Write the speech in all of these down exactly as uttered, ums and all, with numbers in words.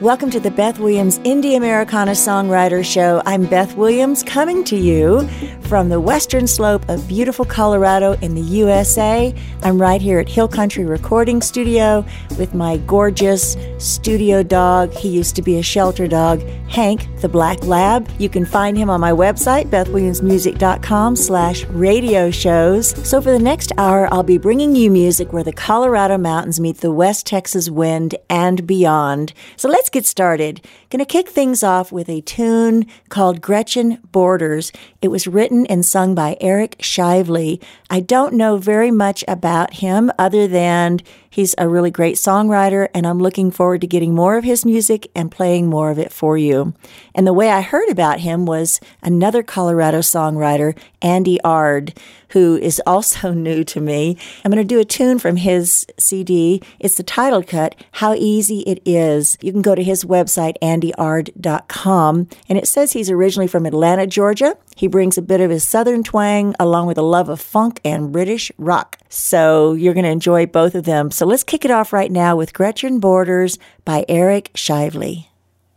Welcome to the Beth Williams Indie Americana Songwriter Show. I'm Beth Williams, coming to you from the western slope of beautiful Colorado in the U S A. I'm right here at Hill Country Recording Studio with my gorgeous studio dog. He used to be a shelter dog, Hank, the Black Lab. You can find him on my website, bethwilliamsmusic.com slash radio shows. So for the next hour, I'll be bringing you music where the Colorado mountains meet the West Texas wind and beyond. So let's get started. Going to kick things off with a tune called Gretchen Borders. It was written and sung by Eric Shively. I don't know very much about him other than he's a really great songwriter, and I'm looking forward to getting more of his music and playing more of it for you. And the way I heard about him was another Colorado songwriter, Andy Ard, who is also new to me. I'm going to do a tune from his C D. It's the title cut, How Easy It Is. You can go to his website, andy ard dot com, and it says he's originally from Atlanta, Georgia. He brings a bit of his southern twang along with a love of funk and British rock. So you're going to enjoy both of them. So let's kick it off right now with Gretchen Borders by Eric Shively.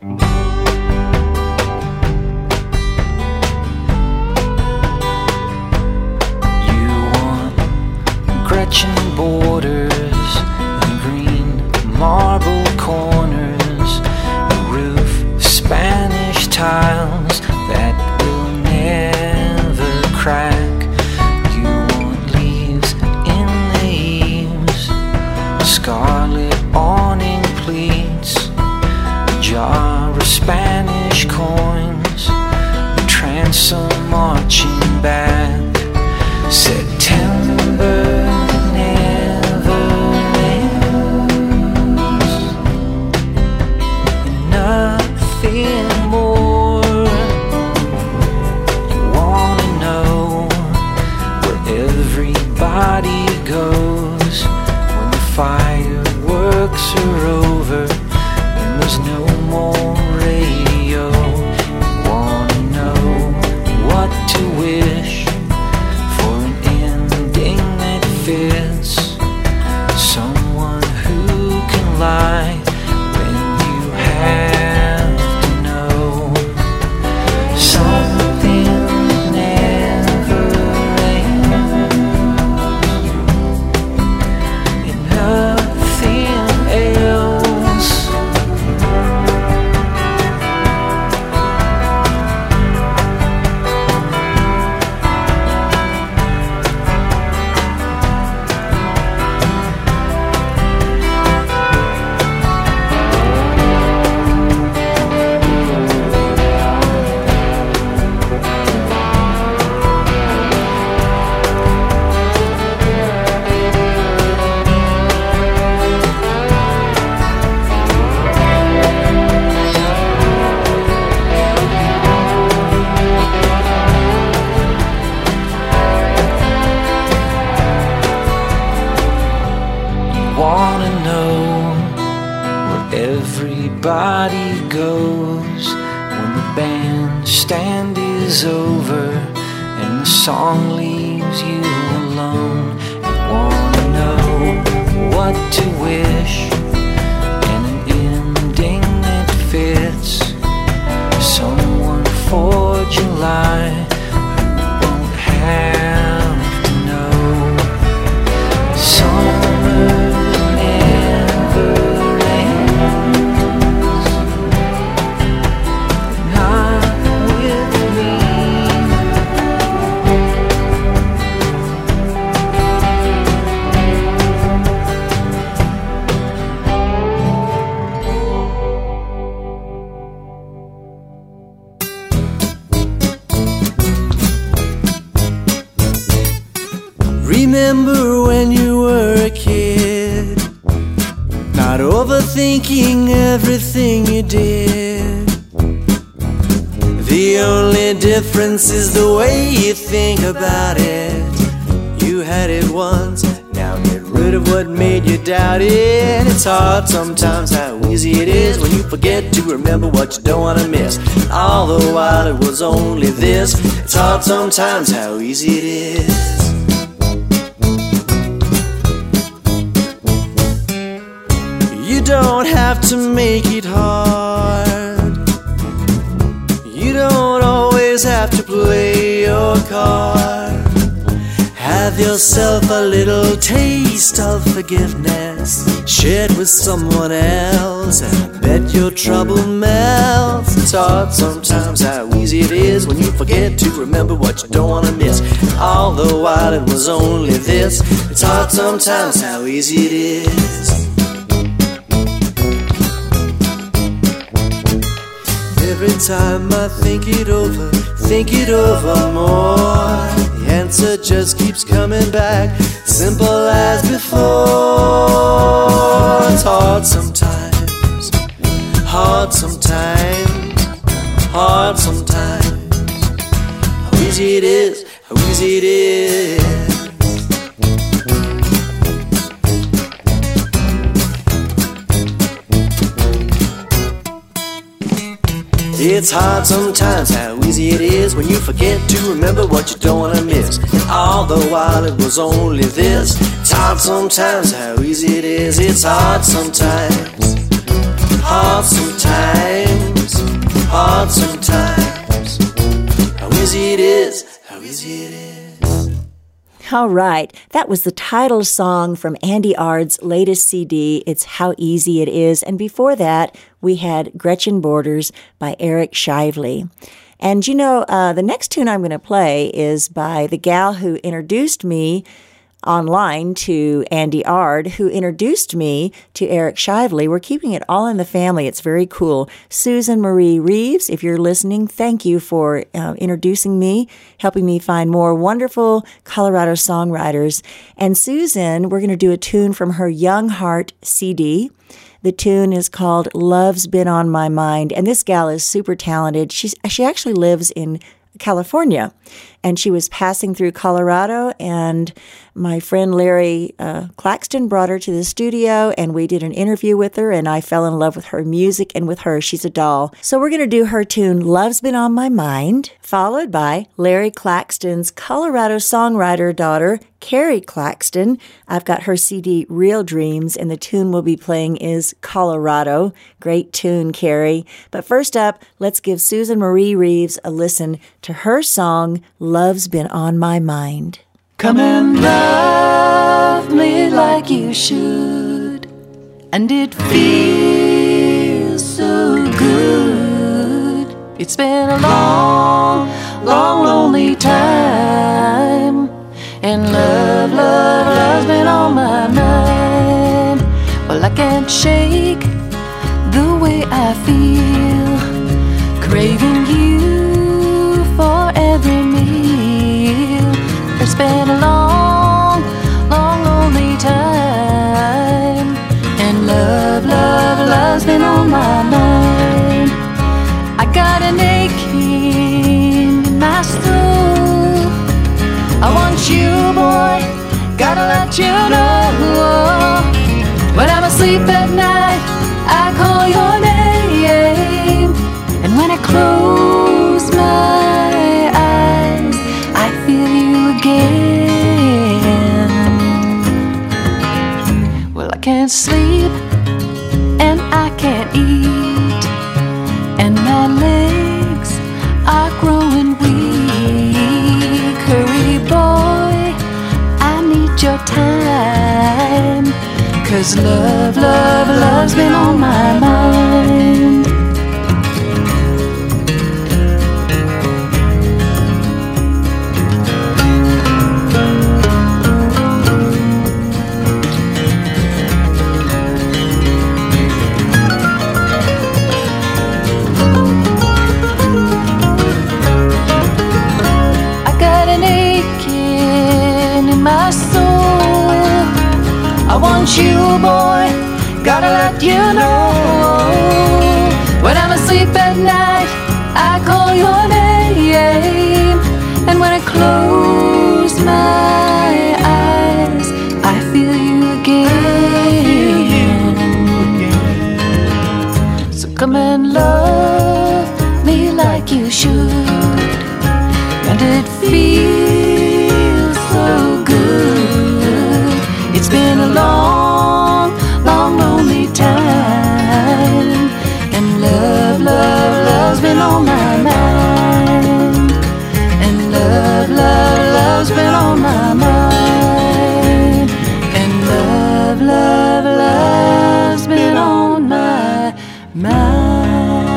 Gretchen borders and green marble corners, a roof, Spanish tiles that will never crack. You want leaves in the eaves, scarlet awning pleats, a jar of Spanish coins, a transom marching back. September more. You wanna know where everybody goes when the fireworks are over and there's no more radio. You wanna know what to wish for an ending that fits, someone who can lie when you have everybody goes when the bandstand is over and the song leaves you alone. You wanna know what to wish and an ending that fits, someone for July who won't have to know. Summer never Remember when you were a kid, not overthinking everything you did. The only difference is the way you think about it. You had it once, now get rid of what made you doubt it. It's hard sometimes how easy it is when you forget to remember what you don't want to miss. All the while it was only this. It's hard sometimes how easy it is. don't have to make it hard. You don't always have to play your card. Have yourself a little taste of forgiveness, share it with someone else, and I bet your trouble melts. It's hard sometimes how easy it is when you forget to remember what you don't want to miss. All the while it was only this. It's hard sometimes how easy it is. Every time I think it over, think it over more, the answer just keeps coming back, simple as before. It's hard sometimes, hard sometimes, hard sometimes. How easy it is, how easy it is. It's hard sometimes how easy it is when you forget to remember what you don't want to miss. And all the while it was only this. It's hard sometimes how easy it is. It's hard sometimes, hard sometimes, hard sometimes. How easy it is, how easy it is. All right, that was the title song from Andy Ard's latest C D, It's How Easy It Is. And before that, we had Gretchen Borders by Eric Shively. And you know, uh, the next tune I'm going to play is by the gal who introduced me online to Andy Ard, who introduced me to Eric Shively. We're keeping it all in the family. It's very cool. Susan Marie Reeves, if you're listening, thank you for uh, introducing me, helping me find more wonderful Colorado songwriters. And Susan, we're going to do a tune from her Young Heart C D. The tune is called Love's Been on My Mind. And this gal is super talented. She's, she actually lives in California, and she was passing through Colorado, and my friend Larry uh, Claxton brought her to the studio, and we did an interview with her, and I fell in love with her music and with her. She's a doll. So we're going to do her tune, Love's Been on My Mind, followed by Larry Claxton's Colorado songwriter daughter, Carrie Claxton. I've got her C D, Real Dreams, and the tune we'll be playing is Colorado. Great tune, Carrie. But first up, let's give Susan Marie Reeves a listen to her song, Love's Been on My Mind. Come and love me like you should, and it feels so good. It's been a long, long, lonely time, and love, love, love's been on my mind. Well, I can't shake the way I feel, craving you for every meal. It's been a long, long, lonely time, and love, love, love's been on my mind. I got an aching in my soul. I want you, boy, gotta let you know. When I'm asleep at night, I call your name, and when I close my eyes, I feel you again. Well, I can't sleep, and I can't eat, and my legs are growing weak. Hurry, boy, I need your time, 'cause love, love, love's been on my mind. I got an aching in my soul. I want you, boy, gotta let you know. When I'm asleep at night, I call your name, and when I close my eyes, I feel you again. So come and love me like you should, and it feels so good. It's been a long, long, lonely time, mind.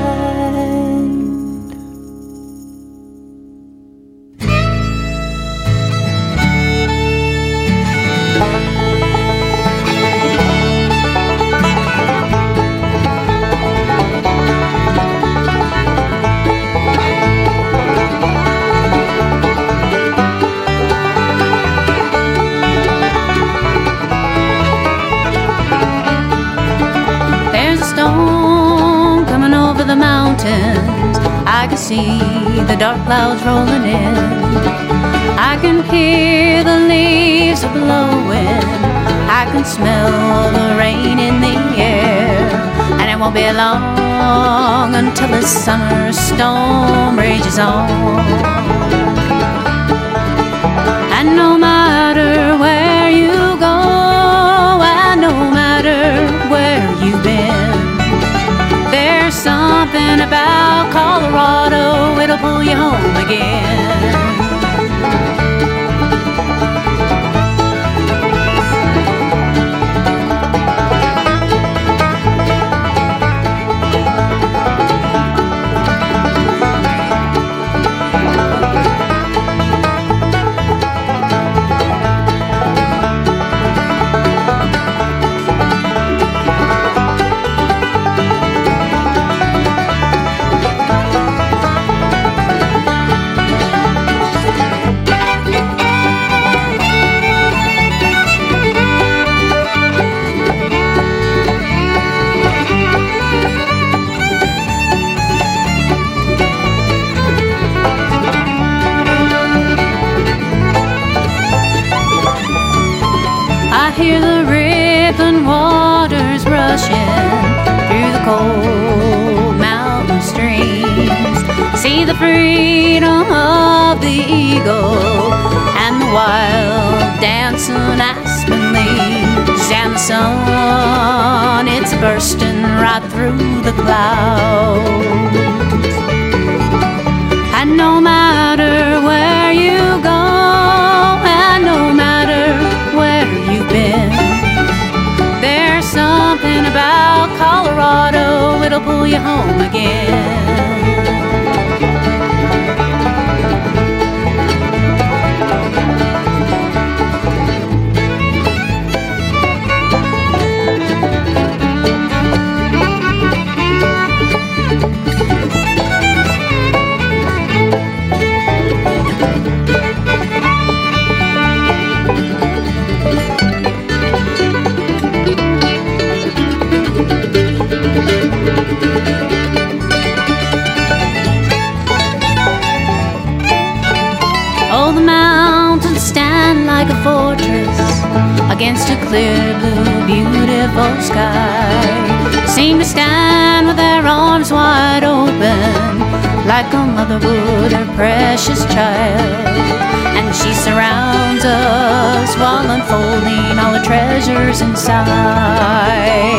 The mountains, I can see the dark clouds rolling in. I can hear the leaves are blowing. I can smell the rain in the air. And it won't be long until the summer storm rages on. And no matter where you go, and no matter where you've been, there's something about Colorado, it'll pull you home again. Hear the rippling waters rushing through the cold mountain streams. See the freedom of the eagle and the wild dancing aspen leaves. And the sun, it's bursting right through the clouds. And no matter where you go, and no matter where you've been, there's something about Colorado, it'll pull you home again. Oh, the mountains stand like a fortress against a clear blue, beautiful sky. Seem to stand with their arms wide open, like a mother would her precious child. And she surrounds us while unfolding all the treasures inside.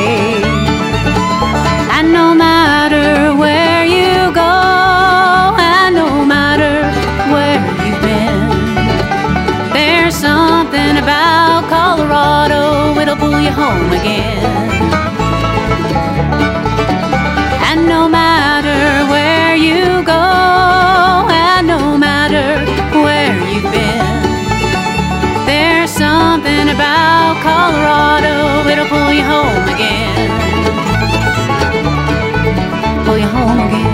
And no matter where you go, and no matter where you've been, there's something about Colorado, it'll pull you home again. And no matter where you go, and no matter where you've been, there's something about Colorado, it'll pull you home again. Pull you home again.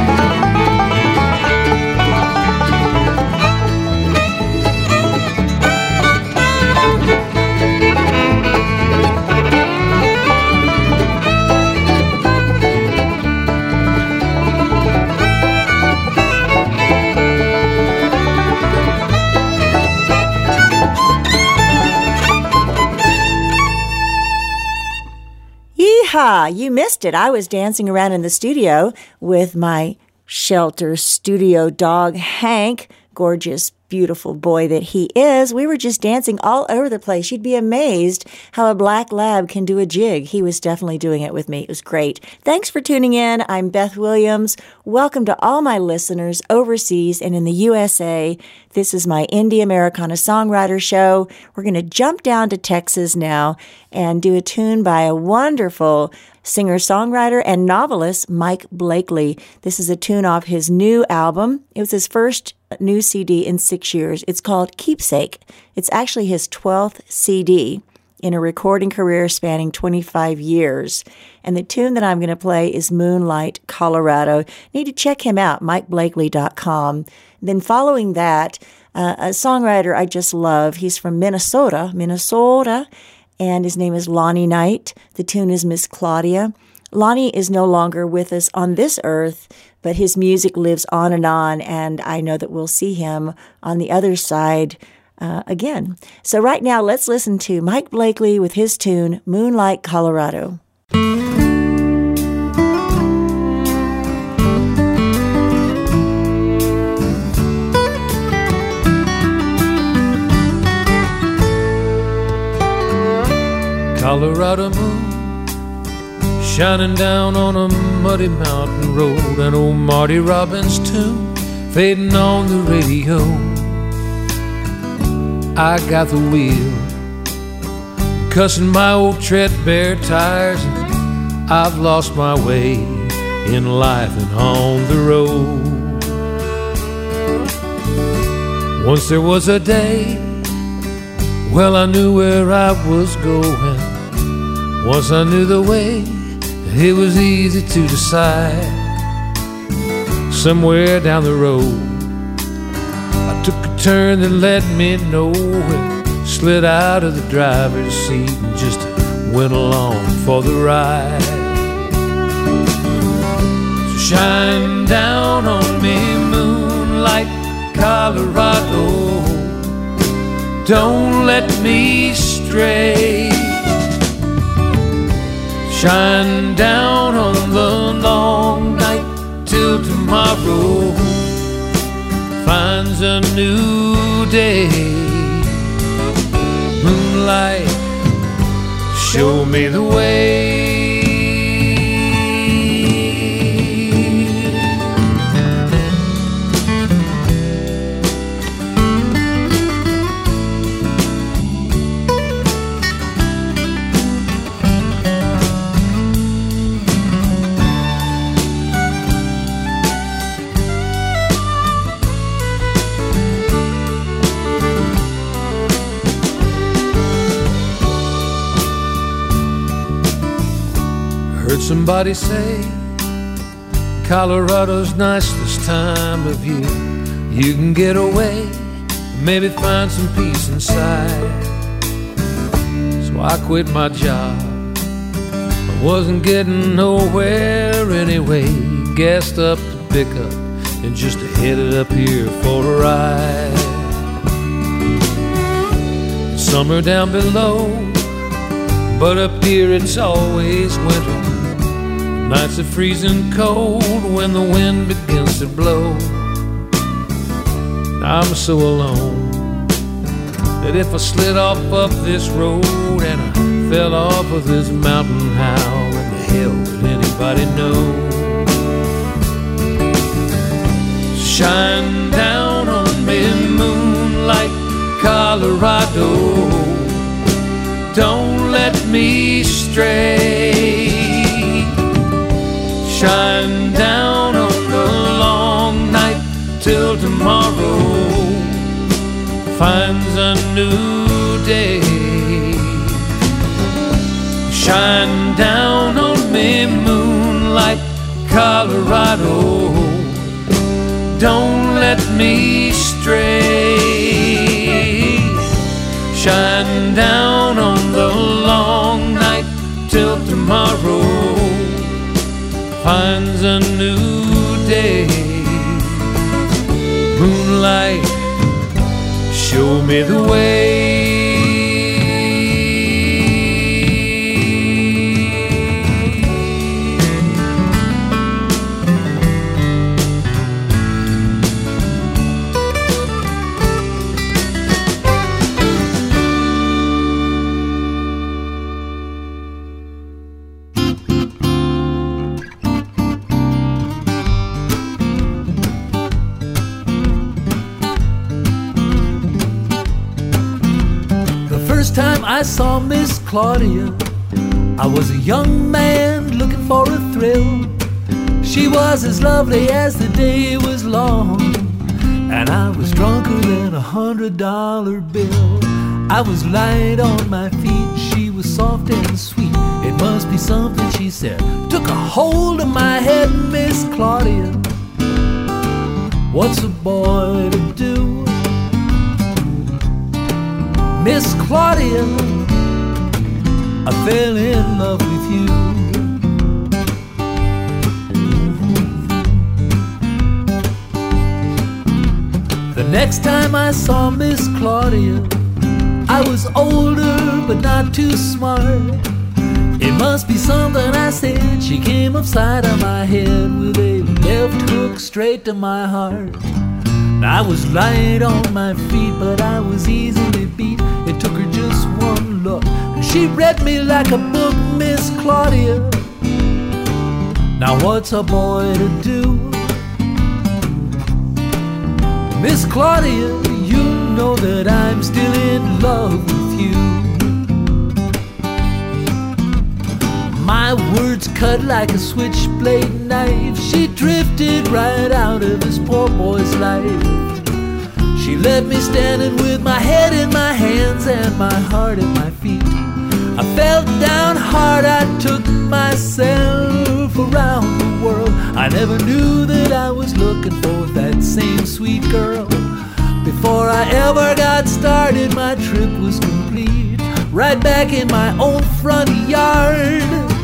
Ha! You missed it. I was dancing around in the studio with my shelter studio dog, Hank, gorgeous beautiful boy that he is. We were just dancing all over the place. You'd be amazed how a black lab can do a jig. He was definitely doing it with me. It was great. Thanks for tuning in. I'm Beth Williams. Welcome to all my listeners overseas and in the U S A. This is my Indie Americana Songwriter Show. We're going to jump down to Texas now and do a tune by a wonderful singer-songwriter and novelist, Mike Blakely. This is a tune off his new album. It was his first new C D in six years. It's called Keepsake. It's actually his twelfth C D in a recording career spanning twenty-five years. And the tune that I'm going to play is Moonlight, Colorado. You need to check him out, mike blakely dot com. Then following that, uh, a songwriter I just love. He's from Minnesota, Minnesota, and his name is Lonnie Knight. The tune is Miss Claudia. Lonnie is no longer with us on this earth, but his music lives on and on, and I know that we'll see him on the other side uh, again. So right now, let's listen to Mike Blakely with his tune, Moonlight, Colorado. Colorado moon shining down on a muddy mountain road, and old Marty Robbins' tune fading on the radio. I got the wheel, cussing my old treadbare tires, and I've lost my way in life and on the road. Once there was a day, well, I knew where I was going. Once I knew the way, it was easy to decide. Somewhere down the road, I took a turn that let me nowhere. Slid out of the driver's seat and just went along for the ride. So shine down on me, moonlight, Colorado. Don't let me stray. Shine down on the long night till tomorrow finds a new day. Moonlight, show me the way. Somebody say Colorado's nice this time of year. You can get away, maybe find some peace inside. So I quit my job, I wasn't getting nowhere anyway. Gassed up the pickup and just headed up here for a ride. Summer down below, but up here it's always winter. Nights are freezing cold when the wind begins to blow. I'm so alone that if I slid off up this road and I fell off of this mountain, how in the hell would anybody know? Shine down on me, moonlight, Colorado. Don't let me stray. Shine down on the long night till tomorrow finds a new day. Shine down on me, moonlight, Colorado. Don't let me stray. Shine down on the long night till tomorrow finds a new day. Moonlight, show me the way. I saw Miss Claudia, I was a young man looking for a thrill. She was as lovely as the day was long, and I was drunker than a hundred dollar bill. I was light on my feet, she was soft and sweet. It must be something, she said, took a hold of my head. Miss Claudia, what's a boy to do? Miss Claudia, I fell in love with you. The next time I saw Miss Claudia, I was older but not too smart. It must be something I said. She came upside of my head with a left hook straight to my heart. I was light on my feet, but I was easily beat. It took her just one look, and she read me like a book. Miss Claudia, now what's a boy to do? Miss Claudia, you know that I'm still in love with you. My words cut like a switchblade knife. She drifted right out of this poor boy's life. She left me standing with my head in my hands and my heart at my feet. I fell down hard, I took myself around the world. I never knew that I was looking for that same sweet girl. Before I ever got started, my trip was complete, right back in my own front yard.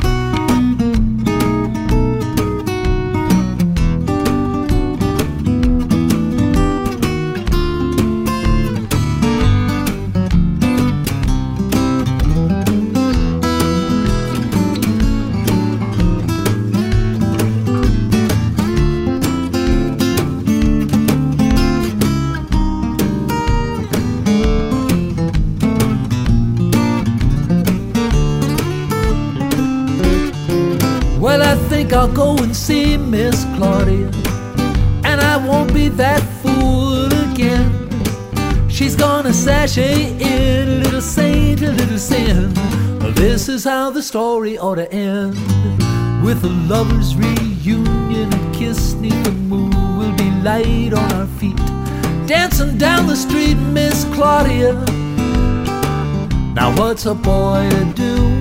I'll go and see Miss Claudia, and I won't be that fool again. She's gonna sashay in, a little saint, a little sin. This is how the story ought to end, with a lover's reunion, a kiss neath the moon. We'll be light on our feet, dancing down the street. Miss Claudia, now what's a boy to do?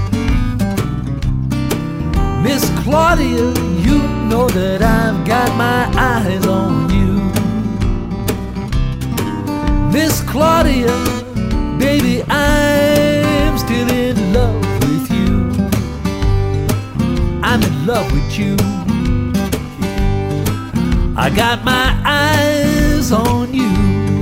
Miss Claudia, you know that I've got my eyes on you. Miss Claudia, baby, I'm still in love with you. I'm in love with you. I got my eyes on you.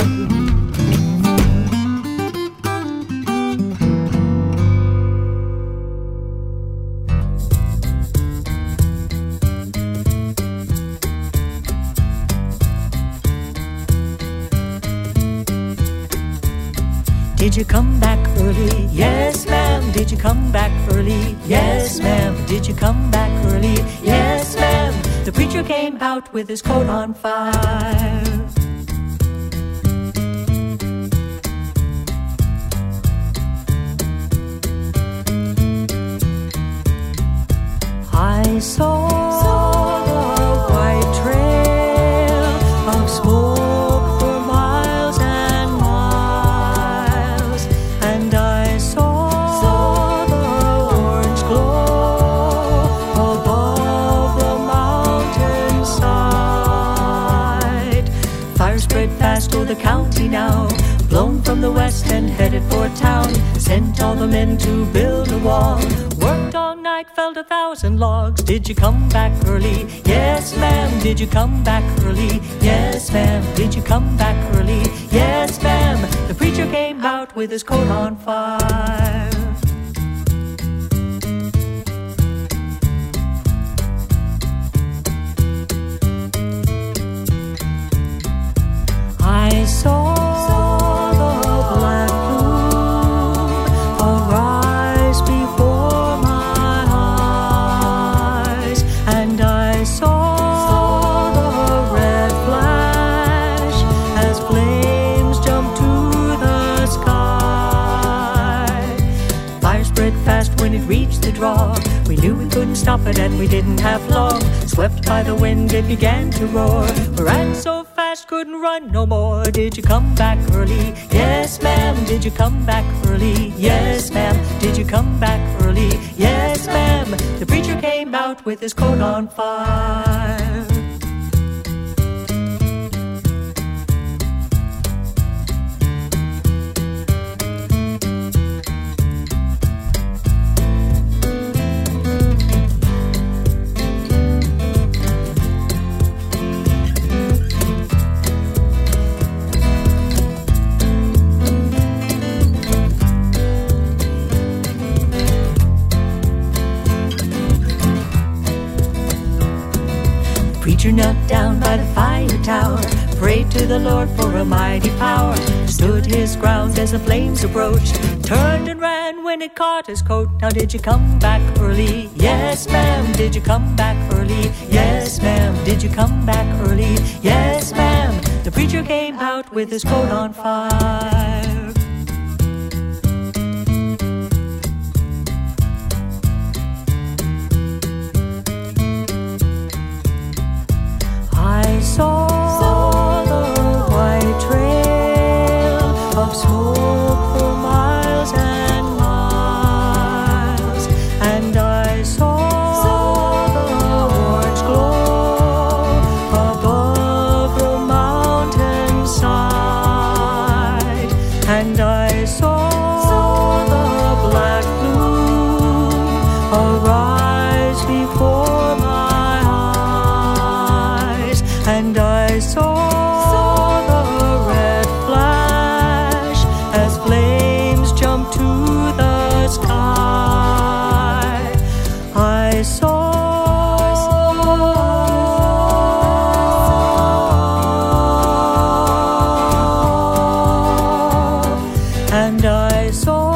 Did you come back early? Yes, ma'am. Did you come back early? Yes, ma'am. Did you come back early? Yes, ma'am. The preacher came out with his coat on fire. I saw a white trail of smoke for miles and miles, and I saw the orange glow above the mountainside. Fire spread fast o'er the county now, blown from the west and headed for town. Sent all the men to build a wall, worked all night, felled a thousand logs. Did you come back early? Yes, ma'am. Did you come back early? Yes, ma'am. Did you come back early? Yes, ma'am. The preacher came out with his coat on fire. I saw the black plume arise before my eyes, and I saw the red flash as flames jumped to the sky. draw. We knew we couldn't stop it and we didn't have long. Swept by the wind, it began to roar. We ran so fast, couldn't run no more. Did you come back early? Yes, ma'am. Did you come back early? Yes, ma'am. Did you come back early? Yes, ma'am. The preacher came out with his coat on fire. Preacher knelt down by the fire tower, prayed to the Lord for a mighty power, stood his ground as the flames approached, turned and ran when it caught his coat. Now did you come back early? Yes, ma'am. Did you come back early? Yes, ma'am. Did you come back early? Yes, ma'am. The preacher came out with his coat on fire. I saw the white trail of smoke for miles and miles, and I saw the orange glow above the mountainside, and I saw the black gloom arise before my eyes. And I saw the red flash as flames jumped to the sky. I saw, and I saw.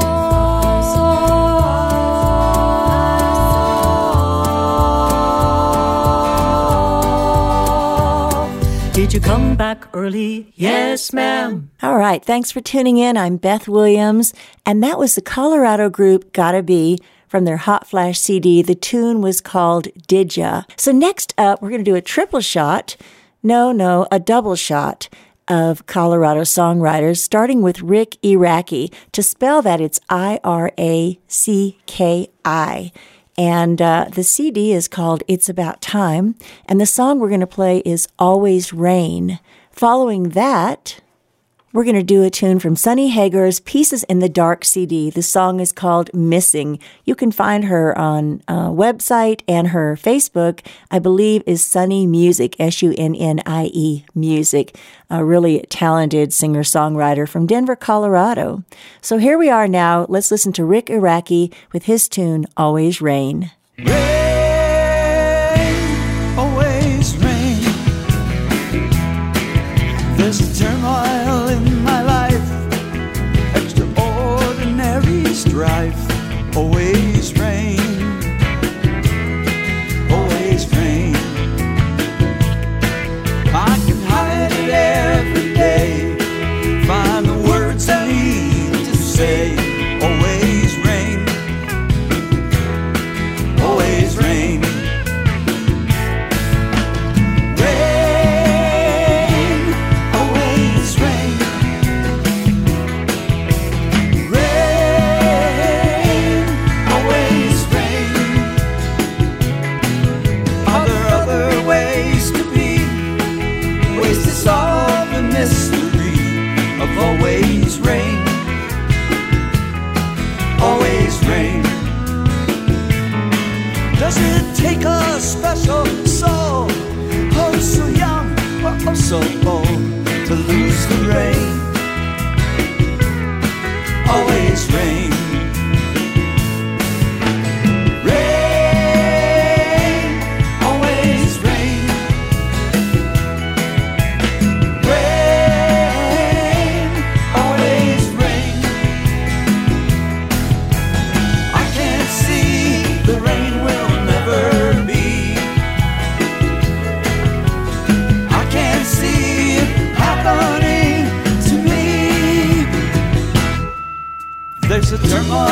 Did you come back early? Yes, ma'am. All right. Thanks for tuning in. I'm Beth Williams. And that was the Colorado group Gotta Be from their Hot Flash C D. The tune was called Did Ya? So next up, we're going to do a triple shot. No, no, a double shot of Colorado songwriters, starting with Rick Iraki. To spell that, it's I R A C K I. And uh, the C D is called It's About Time, and the song we're going to play is Always Rain. Following that, we're going to do a tune from Sunny Hagar's Pieces in the Dark C D. The song is called Missing. You can find her on a website, and her Facebook, I believe, is Sunny Music, S U N N I E Music, a really talented singer-songwriter from Denver, Colorado. So here we are now. Let's listen to Rick Iraki with his tune, Always Rain. Rain, always rain. There's a turmoil in my life, extraordinary strife. Always rain, always rain. I can hide it every day, find the words I need to say. Always rain, always rain. Rain, always rain. Rain, always rain. Are there other ways to be? Ways to solve the mystery of always rain. Always rain. Does it take a special soul, oh so young or oh so old, to lose the rain? Always rain. Rain, always rain. Rain, always rain. I can't see the rain will never be. I can't see it happening to me. There's a turmoil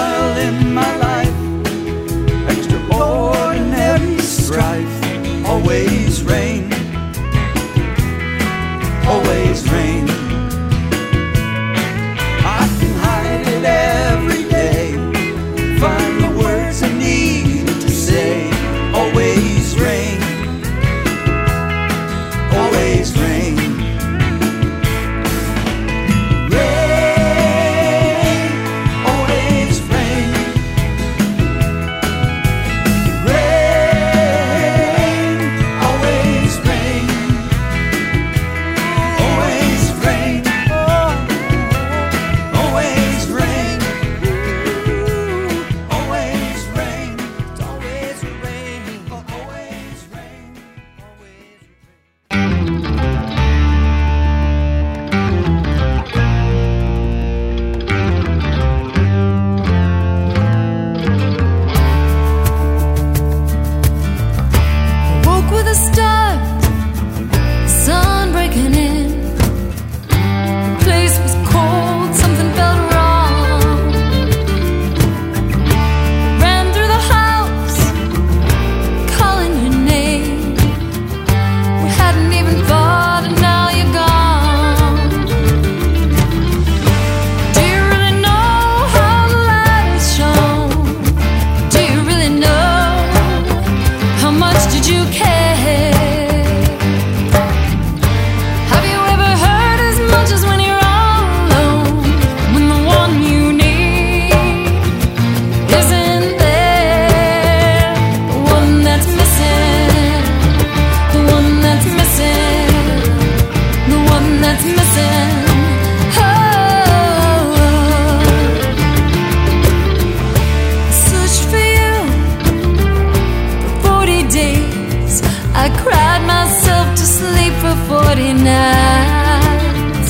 much did you care? Have you ever heard as much as when you're all alone, when the one you need isn't there? The one that's missing, the one that's missing, the one that's missing. Oh, searched for you for forty days. I cried myself to sleep for forty nights.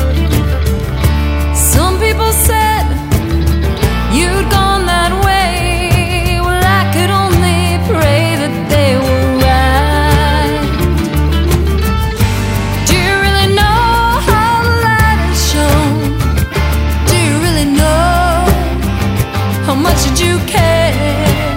Some people said you'd gone that way. Well, I could only pray that they were right. Do you really know how the light has shone? Do you really know how much did you care?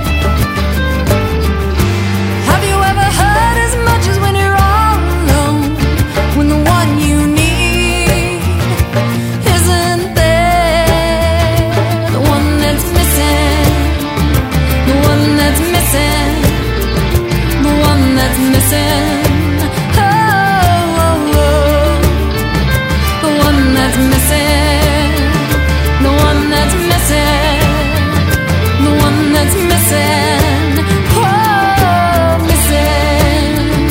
Have you ever heard as much as when you're all alone, when the one you need isn't there? The one that's missing, the one that's missing, the one that's missing. Oh, oh, oh. The one that's missing, the one that's missing, the one that's missing. Oh, missing.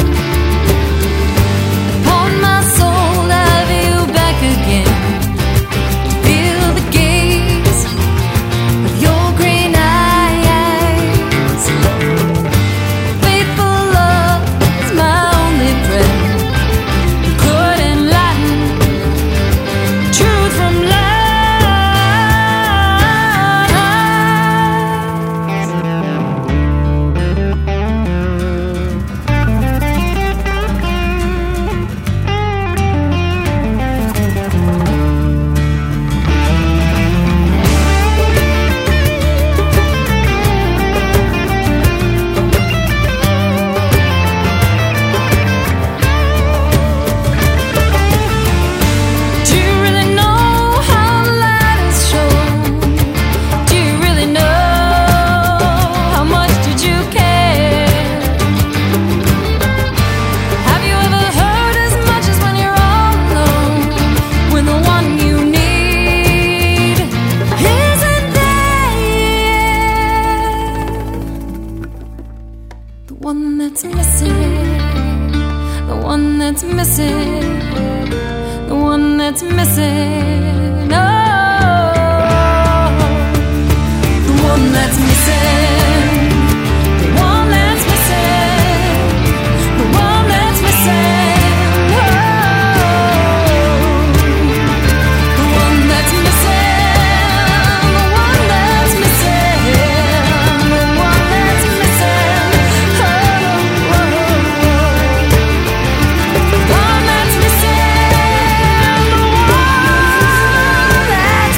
Upon my soul, I have you back again. Feel the gaze of your green eyes. Faithful love is my only friend, who could enlighten truth from lies. Do you really know how the light has shone? Do you really know how much did you care? Have you ever heard as much as when you're all alone, when the one you need isn't there? The one that's missing, the one that's missing, the one that's missing. Oh, the one that's missing, the one that's missing, the one that's missing. Oh, the one that's missing, the one that's missing, the one that's missing. Oh, oh, oh. The one that's missing, the one that's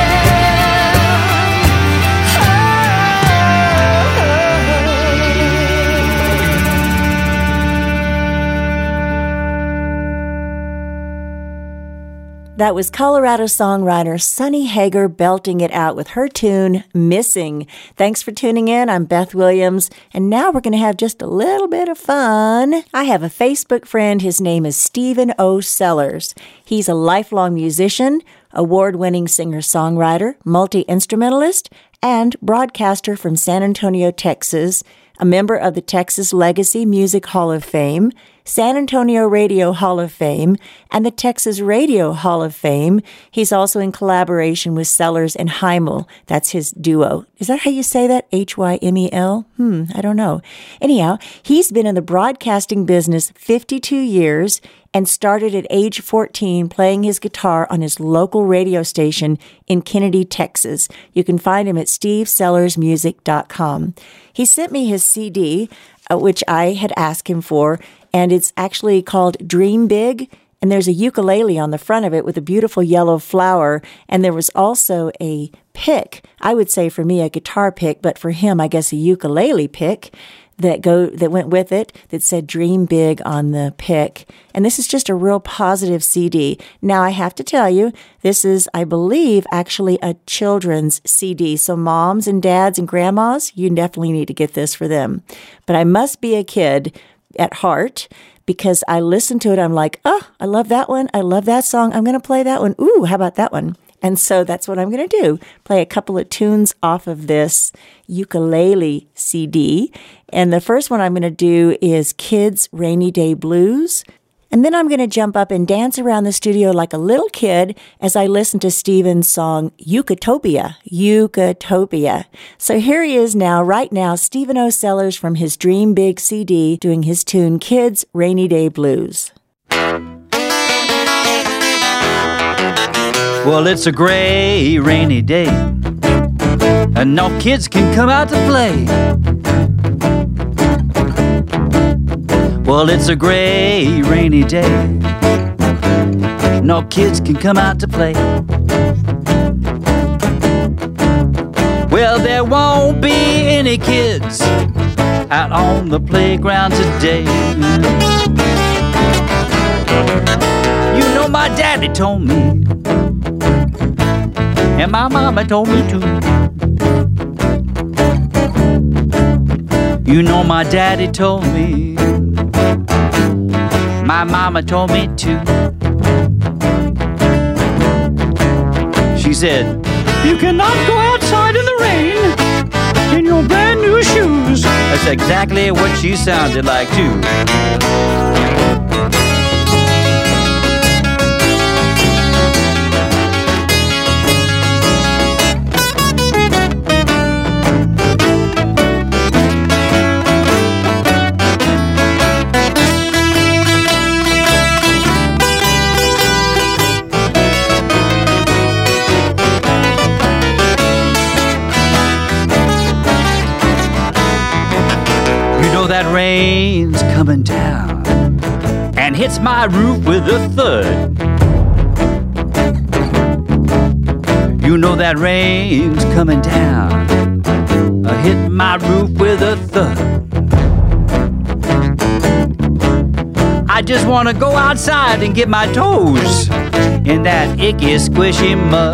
That was Colorado songwriter Sonny Hager belting it out with her tune, Missing. Thanks for tuning in. I'm Beth Williams, and now we're going to have just a little bit of fun. I have a Facebook friend. His name is Stephen O. Sellers. He's a lifelong musician, award-winning singer-songwriter, multi-instrumentalist, and broadcaster from San Antonio, Texas, a member of the Texas Legacy Music Hall of Fame, San Antonio Radio Hall of Fame, and the Texas Radio Hall of Fame. He's also in collaboration with Sellers and Heimel. That's his duo. Is that how you say that? H Y M E L? Hmm, I don't know. Anyhow, he's been in the broadcasting business fifty-two years and started at age fourteen playing his guitar on his local radio station in Kennedy, Texas. You can find him at steve sellers music dot com. He sent me his C D, uh, which I had asked him for, and it's actually called Dream Big, and there's a ukulele on the front of it with a beautiful yellow flower, and there was also a pick. I would say for me a guitar pick, but for him I guess a ukulele pick that go that went with it that said Dream Big on the pick. And this is just a real positive C D. Now, I have to tell you, this is, I believe, actually a children's C D. So moms and dads and grandmas, you definitely need to get this for them. But I must be a kid at heart, because I listen to it, I'm like, oh, I love that one. I love that song. I'm going to play that one. Ooh, how about that one? And so that's what I'm going to do. Play a couple of tunes off of this ukulele C D. And the first one I'm going to do is Kids Rainy Day Blues. And then I'm going to jump up and dance around the studio like a little kid as I listen to Stephen's song, Eucatopia, Eucatopia. So here he is now, right now, Stephen O. Sellers from his Dream Big C D doing his tune, Kids Rainy Day Blues. Well, it's a gray, rainy day, and no kids can come out to play. Well, it's a gray, rainy day, no kids can come out to play. Well, there won't be any kids out on the playground today. You know my daddy told me, and my mama told me too. You know my daddy told me, my mama told me too. She said, you cannot go outside in the rain in your brand new shoes. That's exactly what she sounded like too. That rain's coming down and hits my roof with a thud. You know that rain's coming down, uh, hit my roof with a thud. I just want to go outside and get my toes in that icky, squishy mud.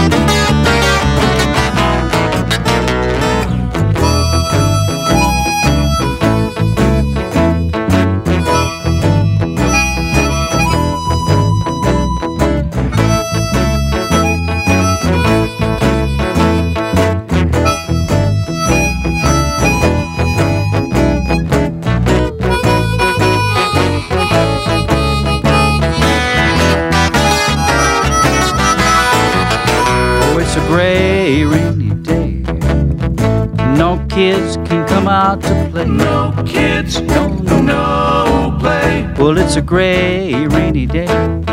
Gray, rainy day, no kids can come out to play. No kids, no, no, no play. Well, it's a gray, rainy day,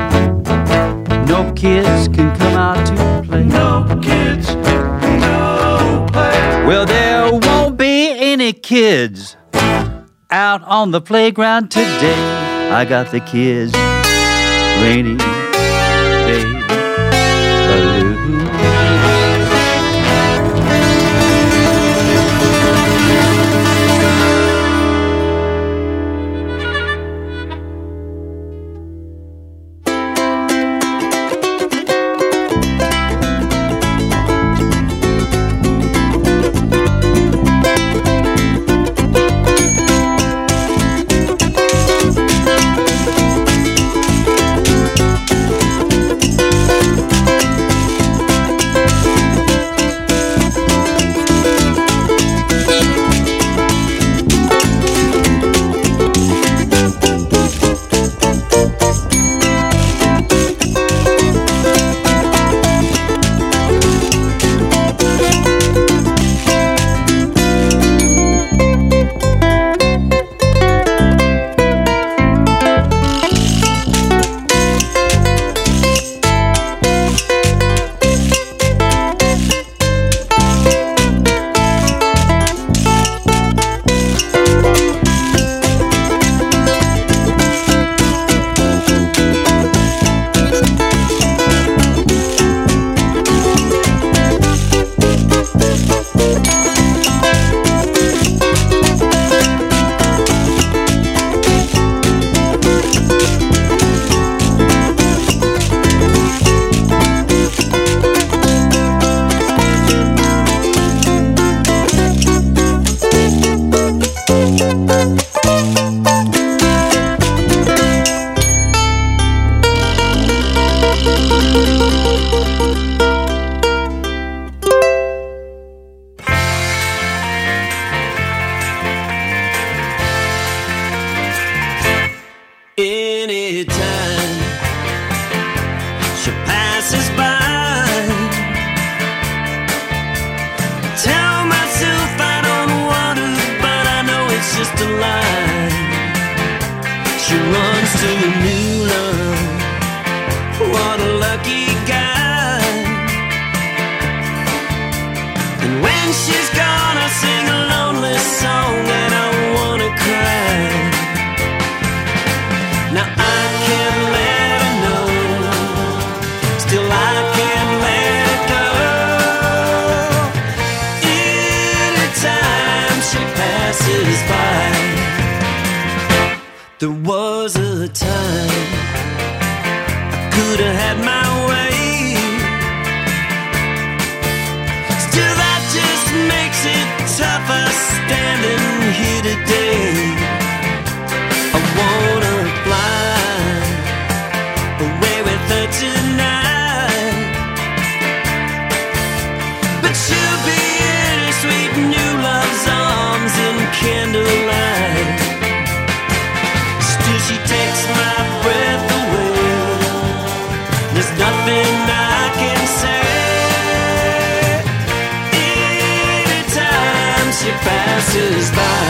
no kids can come out to play. No kids, no play. Well, there won't be any kids out on the playground today. I got the kids, rainy day blues. just a lie. She runs to a new love. What a lucky guy. And when she's gone, I sing a lonely song and I wanna cry. Now I can't let her know, still I can't let it go. Anytime she passes by, there was a time I could have had my way. Still that just makes it tougher standing here today. I wanna fly away with her tonight, but she'll be in her sweet new love's arms in candlelight. Still she takes my breath away. There's nothing I can say. Anytime she passes by,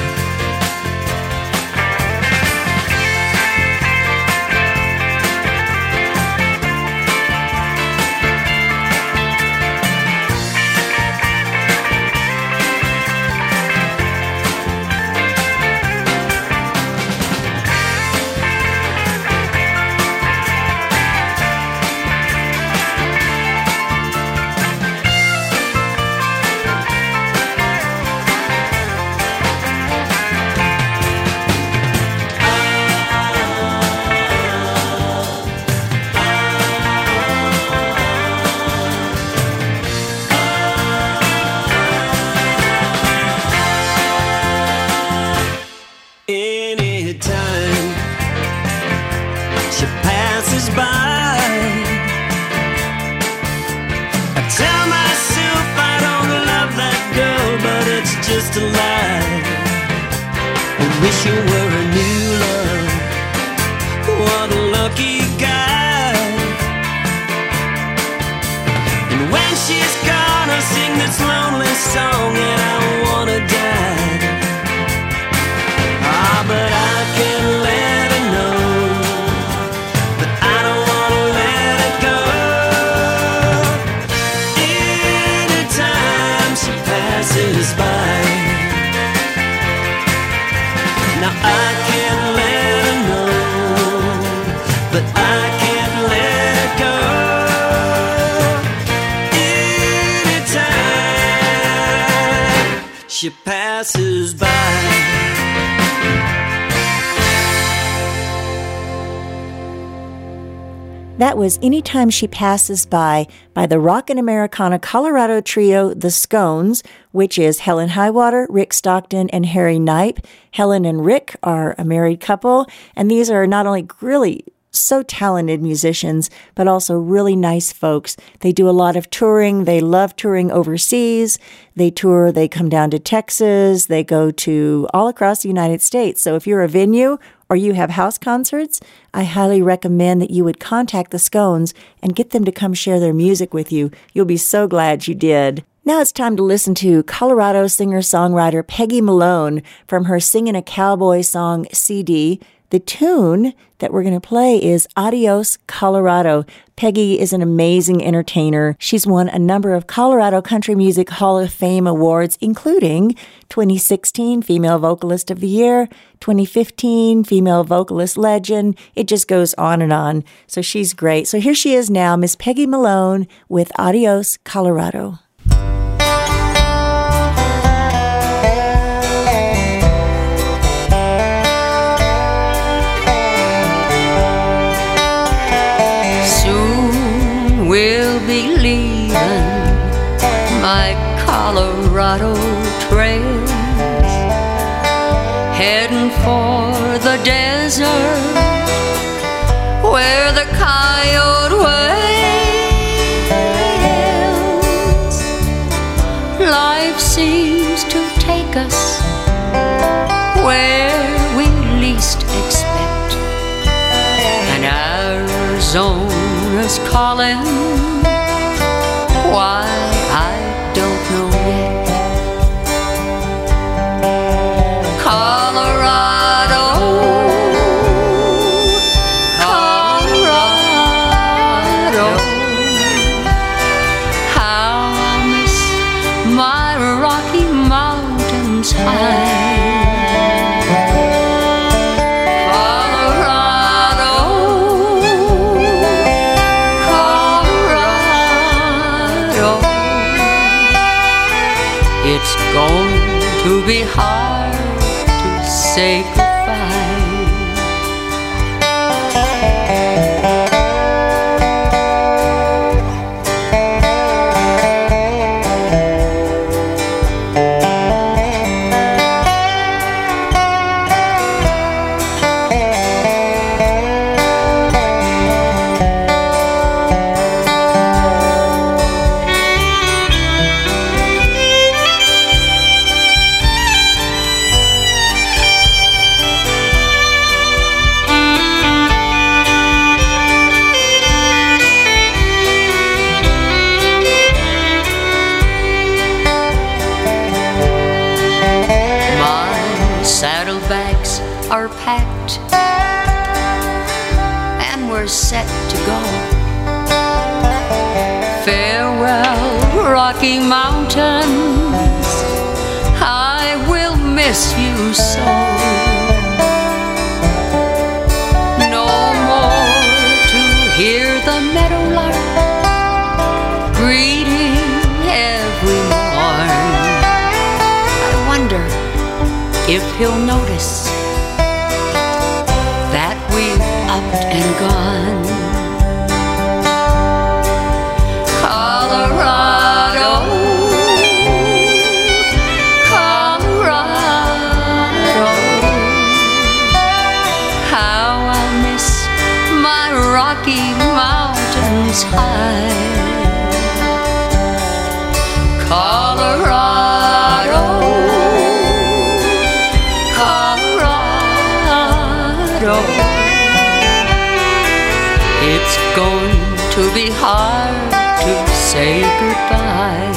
anytime she passes by, I tell myself I don't love that girl, but it's just a lie. I wish you were a new love. What a lucky guy. And when she's gone, I sing this lonely song and I wanna die. Ah, but I can't let her know that I don't wanna let it go. Anytime she passes by, now I can't let her know, but I can't let it go. Anytime she passes by. That was Anytime She Passes By by the Rockin' Americana Colorado trio, The Scones, which is Helen Highwater, Rick Stockton, and Harry Knipe. Helen and Rick are a married couple, and these are not only really so talented musicians, but also really nice folks. They do a lot of touring. They love touring overseas. They tour, they come down to Texas. They go to all across the United States. So if you're a venue or you have house concerts, I highly recommend that you would contact the Scones and get them to come share their music with you. You'll be so glad you did. Now it's time to listen to Colorado singer-songwriter Peggy Malone from her Singin' a Cowboy Song C D. The tune that we're going to play is Adios, Colorado. Peggy is an amazing entertainer. She's won a number of Colorado Country Music Hall of Fame awards, including twenty sixteen Female Vocalist of the Year, twenty fifteen Female Vocalist Legend. It just goes on and on. So she's great. So here she is now, Miss Peggy Malone with Adios, Colorado. We'll be leaving my Colorado trails, heading for the desert where the coyote wails. Life seems to take us where we least expect, and Arizona's calling. Why, I don't know yet. Call say goodbye. Are packed and we're set to go. Farewell, Rocky Mountains, I will miss you so. No more to hear the meadowlark greeting every morn. I wonder if he'll notice that we've upped and gone. Colorado, Colorado, how I'll miss my Rocky Mountains high. Colorado, it's going to be hard to say goodbye.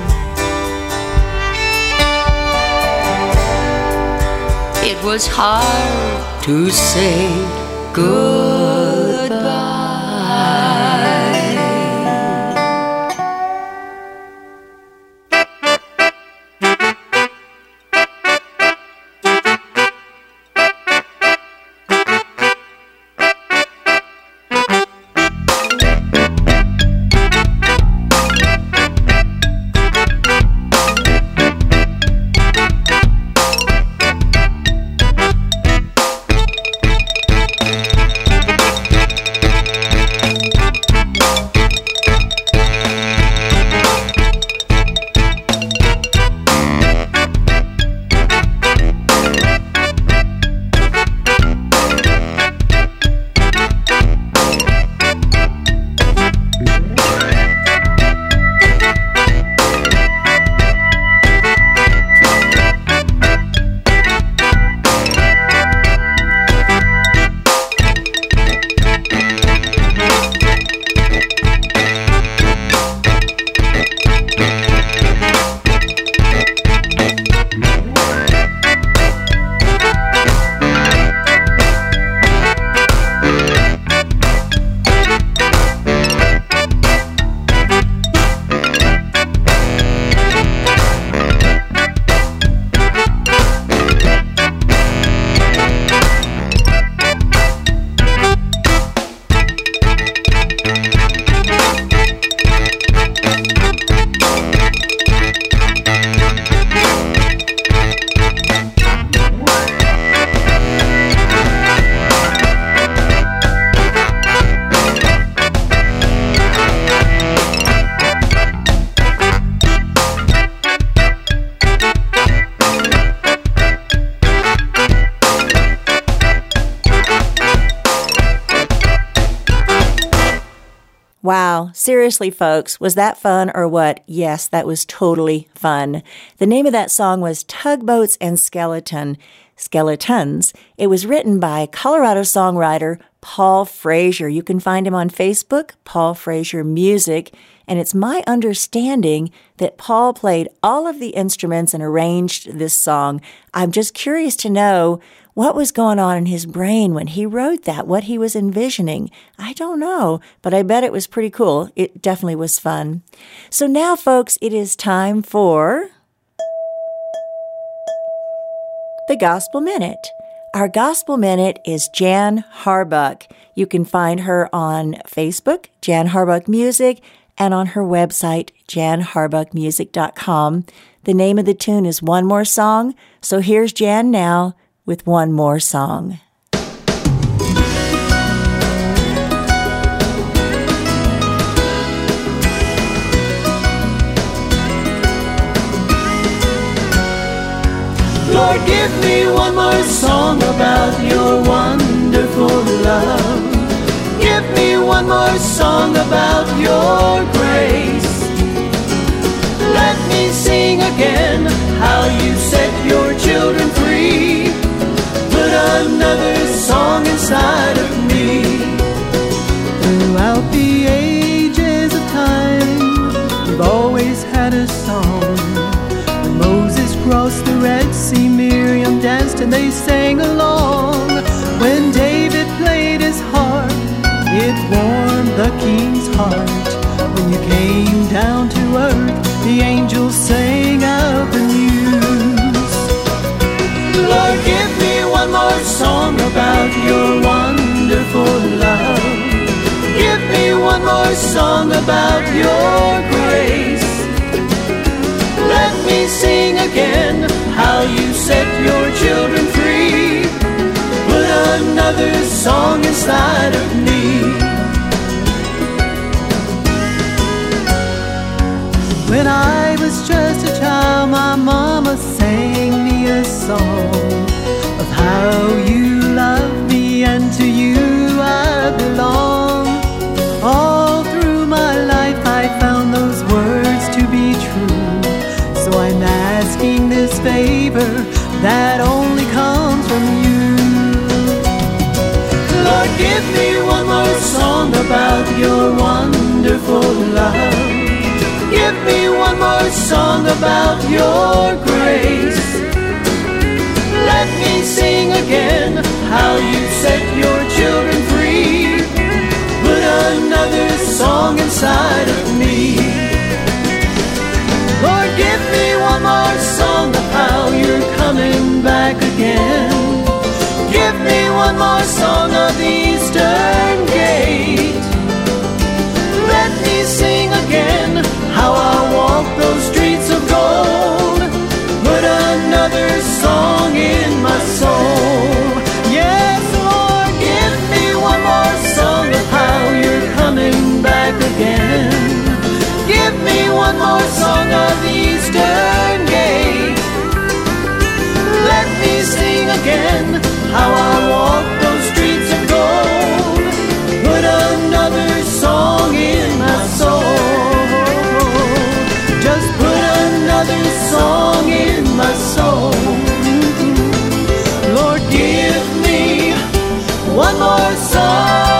It was hard to say goodbye. Wow, seriously, folks, was that fun or what? Yes, that was totally fun. The name of that song was Tugboats and Skeleton, Skeletons. It was written by Colorado songwriter Paul Frazier. You can find him on Facebook, Paul Frazier Music, and it's my understanding that Paul played all of the instruments and arranged this song. I'm just curious to know what was going on in his brain when he wrote that, what he was envisioning. I don't know, but I bet it was pretty cool. It definitely was fun. So now, folks, it is time for the Gospel Minute. Our Gospel Minute is Jan Harbuck. You can find her on Facebook, Jan Harbuck Music, and on her website, jan harbuck music dot com. The name of the tune is One More Song. So here's Jan now. with One More Song. Lord, give me one more song about your wonderful love. Give me one more song about your grace. Let me sing again how you set your children free. Put another song inside of me. Throughout the ages of time, we've always had a song. When Moses crossed the Red Sea, Miriam danced and they sang along. When David played his harp, it warmed the king's heart. When you came down to earth, the angels sang out the news. Lord, give me one more song about your wonderful love. Give me one more song about your grace. Let me sing again how you set your children free. Put another song inside of me. When I was just a child, my mama sang me a song of how you love me and to you I belong. All through my life I found those words to be true. So I'm asking this favor that only comes from you. Lord, give me one more song about your wonderful love. Give me one more song about your grace. Let me sing again how you set your children free. Put another song inside of me. Lord, give me one more song of how you're coming back again. Give me one more song of the Eastern Gate. Let me sing again how I walk those streets of gold. Put another song in my soul. Yes, Lord, give me one more song of how you're coming back again. Give me one more song of the Eastern Gate. Let me sing again how I walk those streets of gold. Put another song in my soul. Just put another song in my soul. Lord, give me one more song.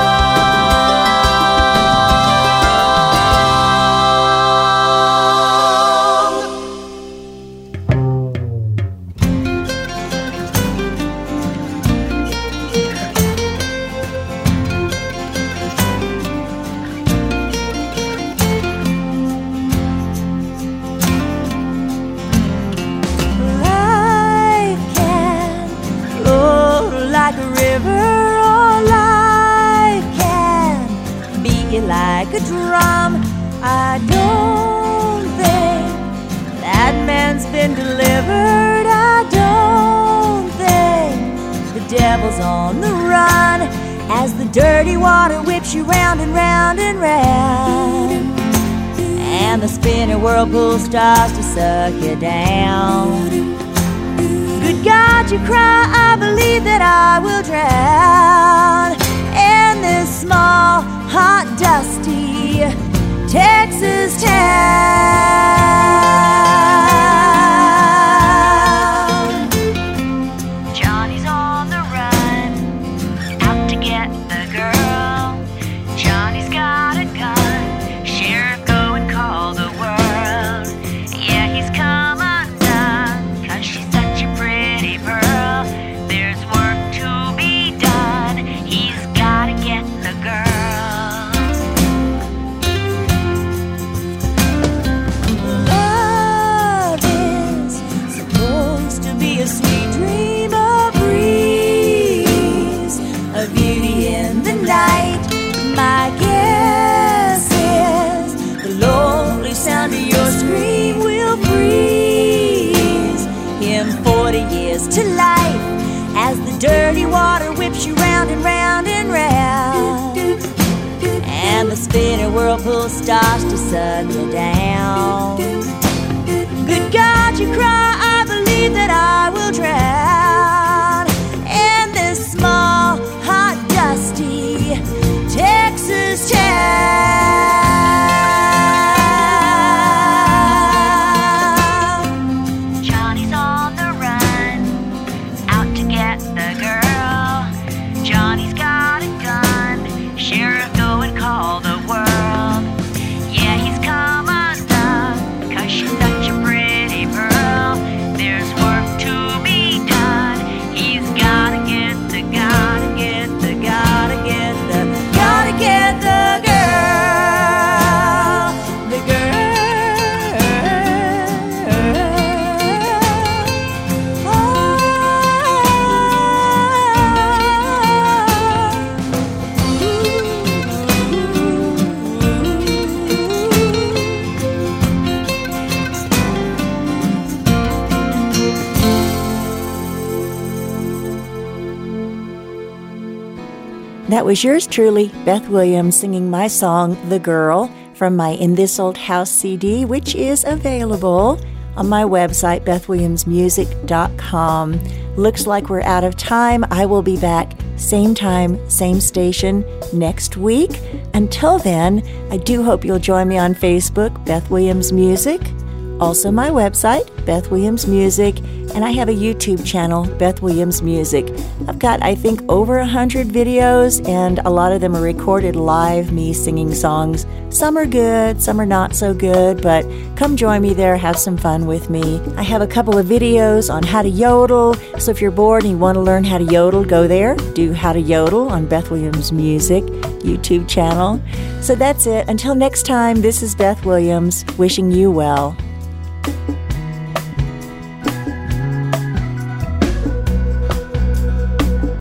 Like a drum, I don't think that man's been delivered. I don't think the devil's on the run as the dirty water whips you round and round and round, and the spinning whirlpool starts to suck you down. Good God, you cry, I believe that I will drown in this small, hot, dusty Texas town. Johnny's on the run, out to get the girl. Johnny's got a gun, sheriff, go and call the world. Yeah, he's come undone, 'cause she's such a pretty pearl. There's work dirty water whips you round and round and round, and the spinning whirlpool starts to suck you down. Good God, you cry, I believe that I will drown in this small, hot, dusty Texas town. Johnny's on the run, out to get the girl. Johnny's got a gun, sheriff, go and call the world. Yeah, he's come undone, 'cause she's such a pretty pearl. There's work to be done. He's gotta get the, gotta get the, gotta get the, gotta get the girl, the girl. That was yours truly, Beth Williams, singing my song, The Girl, from my In This Old House C D, which is available on my website, beth williams music dot com. Looks like we're out of time. I will be back same time, same station next week. Until then, I do hope you'll join me on Facebook, Beth Williams Music. Also my website, Beth Williams Music, and I have a YouTube channel, Beth Williams Music. I've got, I think, over a hundred videos, and a lot of them are recorded live, me singing songs. Some are good, some are not so good, but come join me there, have some fun with me. I have a couple of videos on how to yodel, so if you're bored and you want to learn how to yodel, go there. Do How to Yodel on Beth Williams Music YouTube channel. So that's it. Until next time, this is Beth Williams, wishing you well.